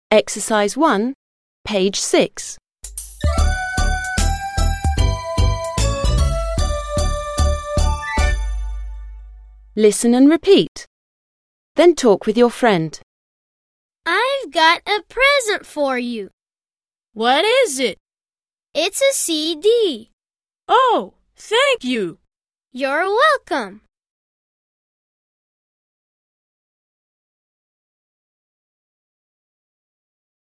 Exercise 1, page 6. Listen and repeat. Then talk with your friend. I've got a present for you. What is it? It's a CD. Oh, thank you. You're welcome.